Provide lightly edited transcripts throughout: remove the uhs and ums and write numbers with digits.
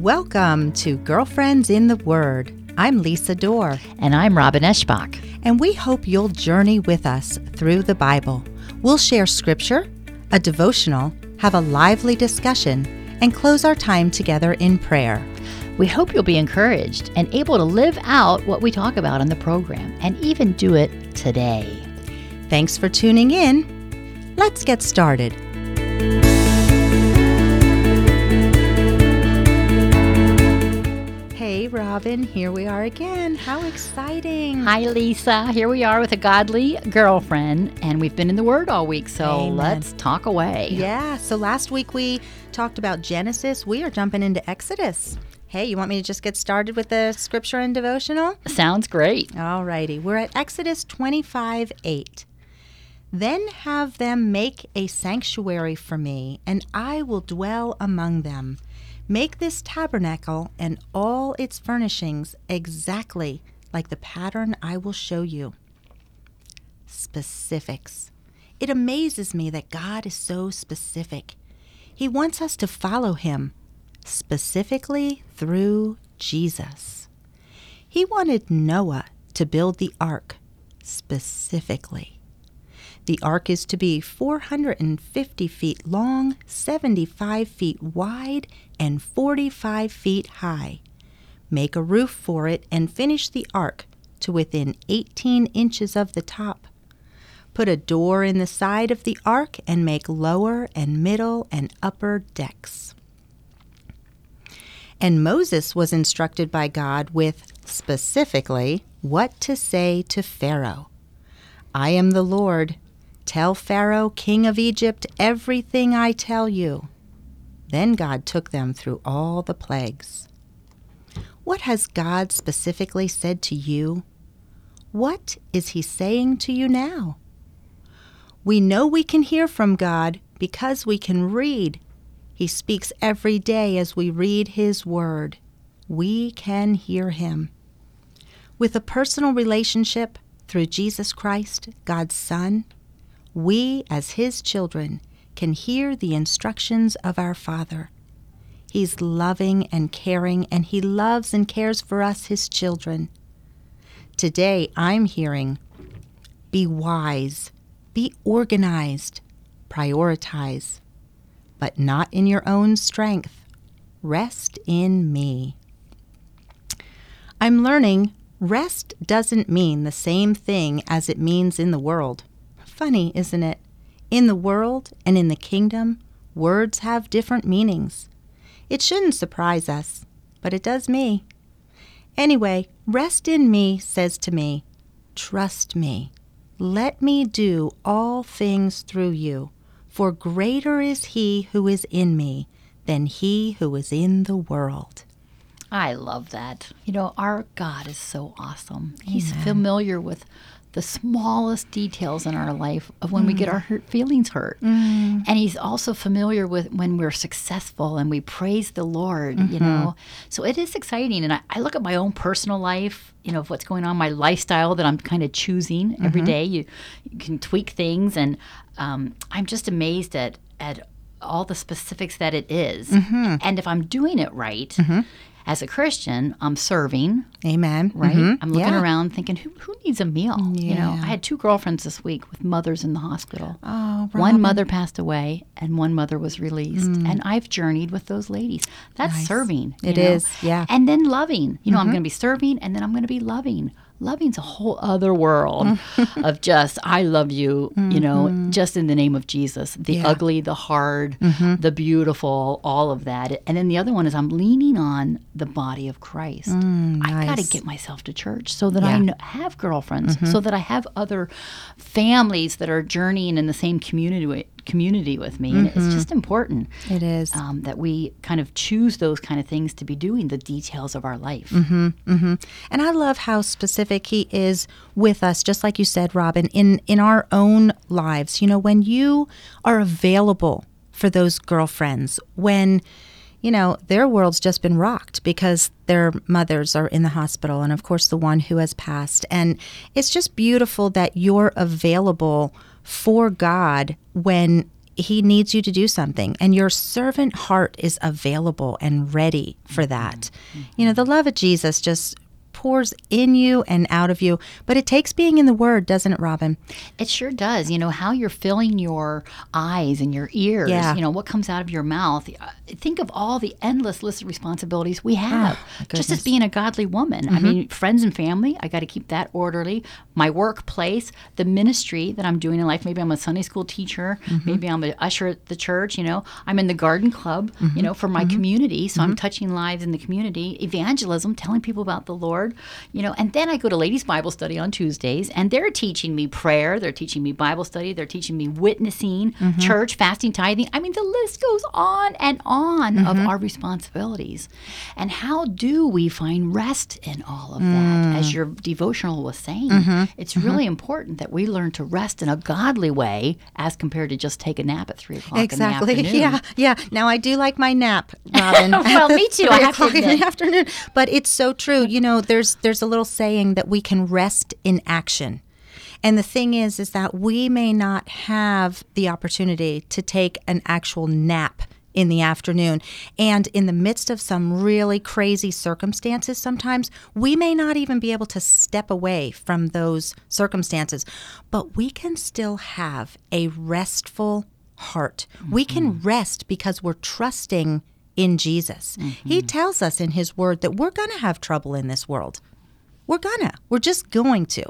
Welcome to Girlfriends in the Word. I'm Lisa Dorr. And I'm Robin Eschbach. And we hope you'll journey with us through the Bible. We'll share scripture, a devotional, have a lively discussion, and close our time together in prayer. We hope you'll be encouraged and able to live out what we talk about on the program and even do it today. Thanks for tuning in. Let's get started. Hey, Robin, here we are again. How exciting. Hi, Lisa. Here we are with a godly girlfriend, and we've been in the Word all week, so Amen. Let's talk away. Yeah, so last week we talked about Genesis. We are jumping into Exodus. Hey, you want me to just get started with the scripture and devotional? Sounds great. All righty. We're at Exodus 25:8. Then have them make a sanctuary for me, and I will dwell among them. Make this tabernacle and all its furnishings exactly like the pattern I will show you. Specifics. It amazes me that God is so specific. He wants us to follow him, specifically through Jesus. He wanted Noah to build the ark, specifically. The ark is to be 450 feet long, 75 feet wide, and 45 feet high. Make a roof for it and finish the ark to within 18 inches of the top. Put a door in the side of the ark and make lower and middle and upper decks. And Moses was instructed by God with, specifically, what to say to Pharaoh. I am the Lord. Tell Pharaoh, king of Egypt, everything I tell you. Then God took them through all the plagues. What has God specifically said to you? What is he saying to you now? We know we can hear from God because we can read. He speaks every day as we read his word. We can hear him. With a personal relationship through Jesus Christ, God's Son, we, as his children, can hear the instructions of our Father. He's loving and caring, and he loves and cares for us, his children. Today, I'm hearing, be wise, be organized, prioritize, but not in your own strength. Rest in me. I'm learning rest doesn't mean the same thing as it means in the world. Funny, isn't it? In the world and in the kingdom, words have different meanings. It shouldn't surprise us, but it does me. Anyway, rest in me says to me, trust me. Let me do all things through you, for greater is he who is in me than he who is in the world. I love that. You know, our God is so awesome. He's Amen. familiar with the smallest details in our life of when we get our feelings hurt. And he's also familiar with when we're successful and we praise the Lord, you know. So it is exciting. And I look at my own personal life, you know, of what's going on, my lifestyle that I'm kind of choosing every day. You can tweak things. And I'm just amazed at all the specifics that it is. And if I'm doing it right, as a Christian, I'm serving. Amen. Right? I'm looking around thinking, who needs a meal? Yeah. You know, I had 2 girlfriends this week with mothers in the hospital. Oh, Robin. One mother passed away and one mother was released. And I've journeyed with those ladies. That's Nice. serving. It you know? is, yeah. And then loving. You know, I'm going to be serving and then I'm going to be loving. Loving's a whole other world of just, I love you, you know, just in the name of Jesus. The ugly, the hard, the beautiful, all of that. And then the other one is I'm leaning on the body of Christ. I got to get myself to church so that I have girlfriends, so that I have other families that are journeying in the same community with me. And it's just important. It is. That we kind of choose those kind of things to be doing, the details of our life. And I love how specific he is with us, just like you said, Robin, in our own lives. You know, when you are available for those girlfriends, when, you know, their world's just been rocked because their mothers are in the hospital, and of course the one who has passed. And it's just beautiful that you're available for God when he needs you to do something, and your servant heart is available and ready for that. The love of Jesus just pours in you and out of you, but it takes being in the Word, doesn't it, Robin? It sure does. How you're filling your eyes and your ears, what comes out of your mouth. Think of all the endless list of responsibilities we have, just as being a godly woman. I mean, friends and family, I got to keep that orderly. My workplace, the ministry that I'm doing in life. Maybe I'm a Sunday school teacher. Maybe I'm an usher at the church. I'm in the garden club, for my community. So I'm touching lives in the community. Evangelism, telling people about the Lord. And then I go to ladies' Bible study on Tuesdays, and they're teaching me prayer, they're teaching me Bible study, they're teaching me witnessing, church, fasting, tithing. I mean, the list goes on and on of our responsibilities. And how do we find rest in all of that? As your devotional was saying, it's really important that we learn to rest in a godly way as compared to just take a nap at 3 o'clock in the afternoon. Yeah. Now, I do like my nap, Robin. Well, me too. 3 o'clock in the afternoon. But it's so true. There's a little saying that we can rest in action. And the thing is that we may not have the opportunity to take an actual nap in the afternoon. And in the midst of some really crazy circumstances, sometimes we may not even be able to step away from those circumstances. But we can still have a restful heart. We can rest because we're trusting in Jesus. He tells us in his word that we're going to have trouble in this world. We're just going to.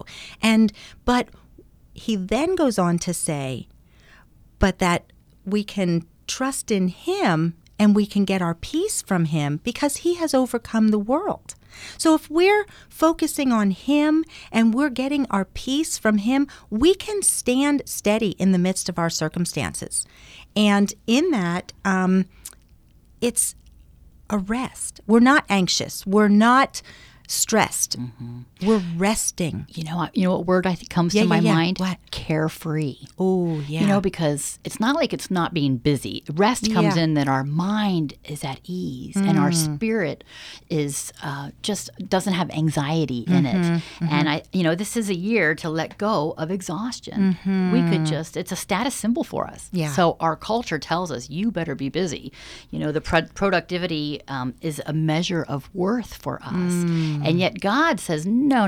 But he then goes on to say, but that we can trust in him and we can get our peace from him because he has overcome the world. So if we're focusing on him and we're getting our peace from him, we can stand steady in the midst of our circumstances. And in that, it's a rest. We're not anxious. We're not stressed. We're resting. You know what word I think comes to my mind? What? Carefree. Oh, yeah. Because it's not like it's not being busy. Rest comes in that our mind is at ease and our spirit is just doesn't have anxiety in it. And this is a year to let go of exhaustion. We could it's a status symbol for us. Yeah. So our culture tells us you better be busy. The productivity is a measure of worth for us. And yet God says, no.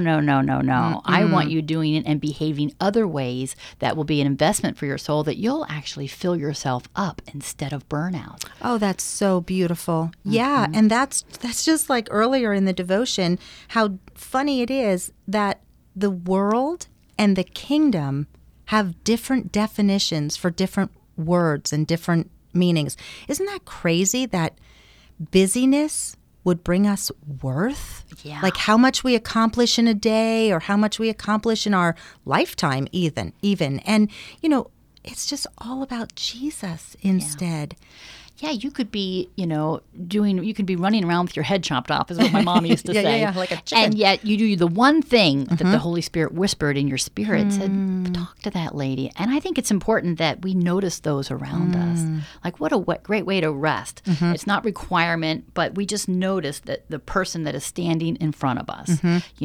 I want you doing it and behaving other ways that will be an investment for your soul that you'll actually fill yourself up instead of burnout. Oh, that's so beautiful. Yeah, and that's just like earlier in the devotion, how funny it is that the world and the kingdom have different definitions for different words and different meanings. Isn't that crazy that busyness would bring us worth? Yeah. Like how much we accomplish in a day or how much we accomplish in our lifetime even. And, it's just all about Jesus instead. Yeah, you could be, you could be running around with your head chopped off, is what my mom used to say. Yeah, like a chicken. And yet you do the one thing that the Holy Spirit whispered in your spirit, said, talk to that lady. And I think it's important that we notice those around us. Like, what a great way to rest. It's not requirement, but we just notice that the person that is standing in front of us,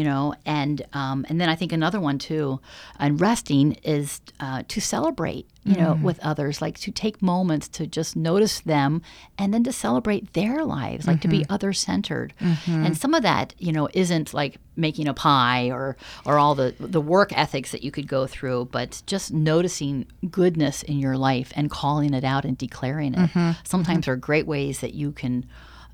and then I think another one too, and resting is to celebrate. With others, like to take moments to just notice them and then to celebrate their lives, like to be other-centered. And some of that, isn't like making a pie or all the work ethics that you could go through, but just noticing goodness in your life and calling it out and declaring it. Sometimes are great ways that you can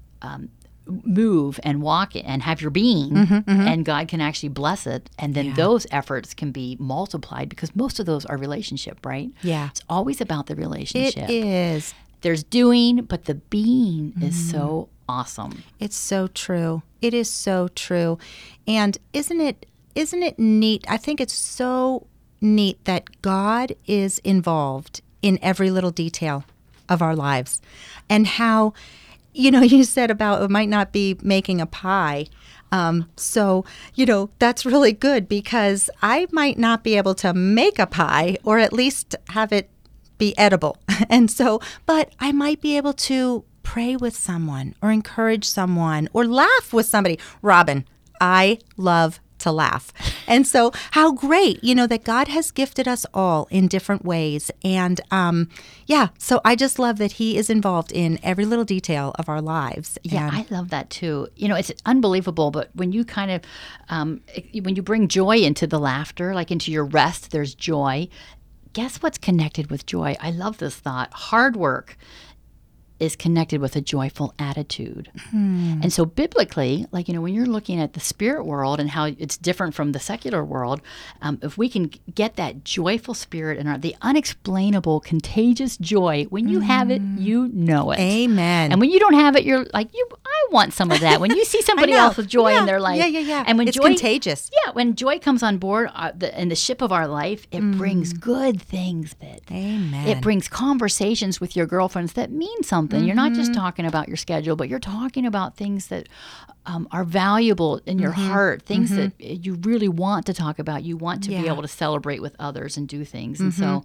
move and walk and have your being, and God can actually bless it. And then those efforts can be multiplied because most of those are relationship, right? Yeah. It's always about the relationship. It is. There's doing, but the being is so awesome. It's so true. It is so true. And isn't it neat? I think it's so neat that God is involved in every little detail of our lives. And how you said about it might not be making a pie. So that's really good because I might not be able to make a pie or at least have it be edible. But I might be able to pray with someone or encourage someone or laugh with somebody. Robin, I love to laugh. And so how great, that God has gifted us all in different ways. And so I just love that he is involved in every little detail of our lives. Yeah, I love that too. It's unbelievable, but when you kind of, when you bring joy into the laughter, like into your rest, there's joy. Guess what's connected with joy? I love this thought. Hard work is connected with a joyful attitude. And so biblically, when you're looking at the spirit world and how it's different from the secular world, if we can get that joyful spirit and the unexplainable, contagious joy, when you have it, you know it. Amen. And when you don't have it, you're like, I want some of that. When you see somebody else with joy in their life. Yeah. And when it's joy, contagious. Yeah, when joy comes on board in the ship of our life, it brings good things. Amen. It brings conversations with your girlfriends that mean something. You're not just talking about your schedule, but you're talking about things that are valuable in your heart, things that you really want to talk about. You want to be able to celebrate with others and do things. And so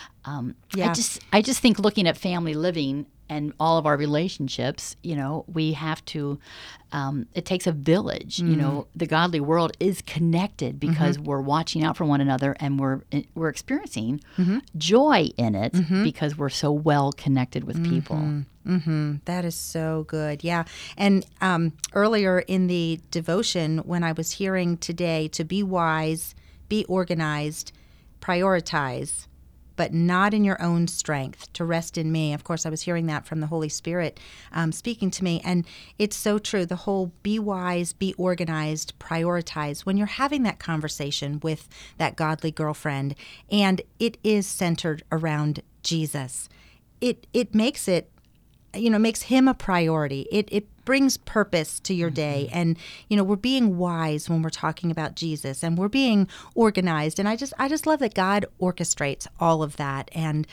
I just think looking at family living and all of our relationships, we have to, it takes a village. The godly world is connected because we're watching out for one another and we're experiencing joy in it because we're so well connected with people. That is so good. Yeah. And earlier in the devotion, when I was hearing today to be wise, be organized, prioritize, but not in your own strength, to rest in me. Of course, I was hearing that from the Holy Spirit speaking to me. And it's so true. The whole be wise, be organized, prioritize. When you're having that conversation with that godly girlfriend, and it is centered around Jesus, it makes it, makes him a priority. It brings purpose to your day. And, we're being wise when we're talking about Jesus, and we're being organized. And I just love that God orchestrates all of that. And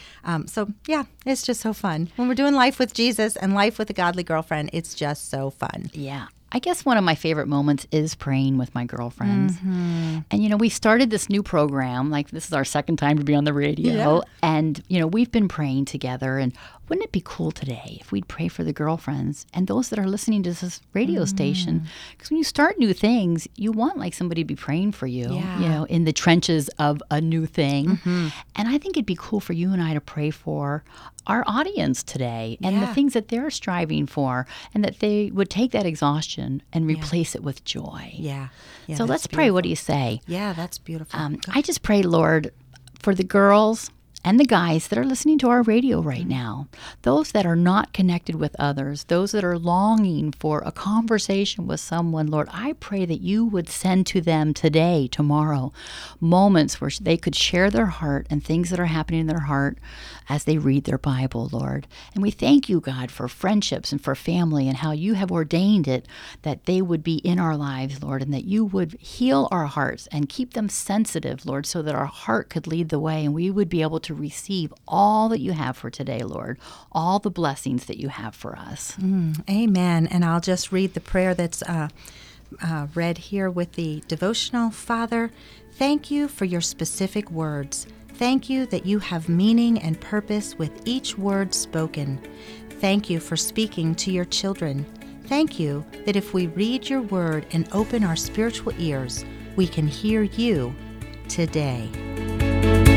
it's just so fun. When we're doing life with Jesus and life with a godly girlfriend, it's just so fun. Yeah. I guess one of my favorite moments is praying with my girlfriends. And, we started this new program. Like, this is our second time to be on the radio. Yeah. And, we've been praying together. And wouldn't it be cool today if we'd pray for the girlfriends and those that are listening to this radio station? Because when you start new things, you want somebody to be praying for you, in the trenches of a new thing. And I think it'd be cool for you and I to pray for our audience today and the things that they're striving for, and that they would take that exhaustion and replace it with joy. Yeah. So let's pray. What do you say? Yeah, that's beautiful. I just pray, Lord, for the girls and the guys that are listening to our radio right now, those that are not connected with others, those that are longing for a conversation with someone, Lord, I pray that you would send to them today, tomorrow, moments where they could share their heart and things that are happening in their heart as they read their Bible, Lord. And we thank you, God, for friendships and for family and how you have ordained it that they would be in our lives, Lord, and that you would heal our hearts and keep them sensitive, Lord, so that our heart could lead the way and we would be able to receive all that you have for today, Lord, all the blessings that you have for us. Amen. And I'll just read the prayer that's read here with the devotional. Father, thank you for your specific words. Thank you that you have meaning and purpose with each word spoken. Thank you for speaking to your children. Thank you that if we read your word and open our spiritual ears, we can hear you today.